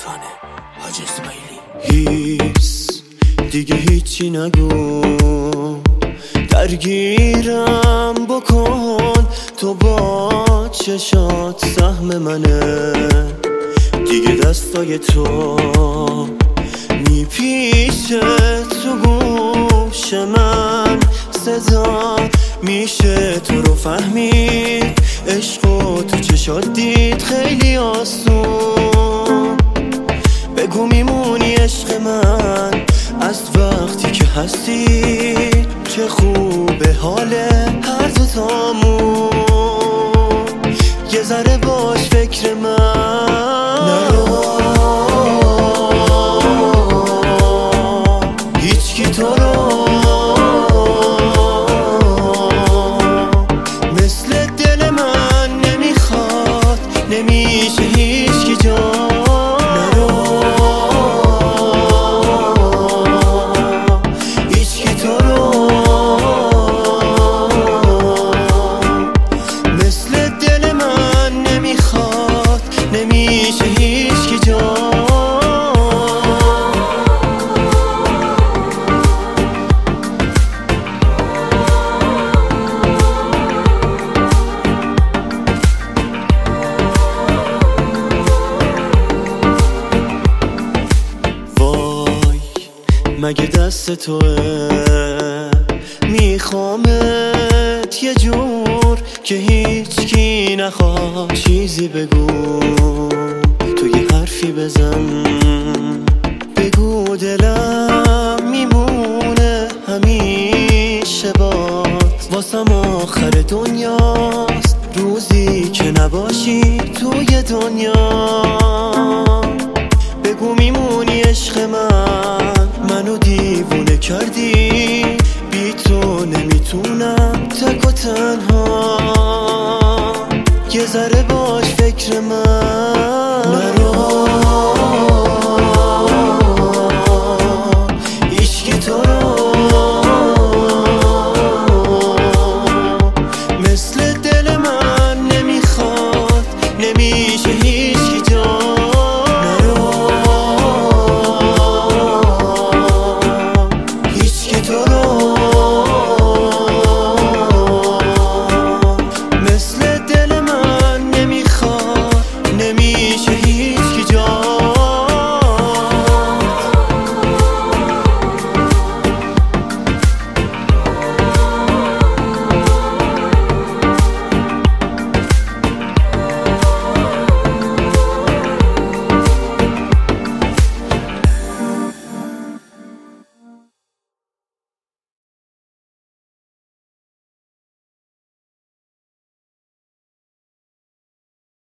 ترانه حاج اسماعیلی. دیگه هیچی نگو، درگیرم بکن، تو با چشات سهم منه. دیگه دستای تو میپیچه تو گوش من، صدا میشه تو رو فهمید، عشقو تو چشات دید خیلی آسون. بگو میمونی عشق من از وقتی که هستی، چه خوبه حاله هر دو تامون. یه ذره باش فکر من نرو، هیچکی تو رو مثل دل من نمیخواد، نمیشه هیچکی جا. نمیشه هیچکی جا. وای مگه دست توه، میخوامت یه جور که هیچکی نخواد چیزی بگو. تو یه حرفی بزن بگو، دلم میمونه همیشه بات، واسم آخر دنیاست روزی که نباشی توی دنیا. بگو میمونی عشق من، منو دیوونه کردی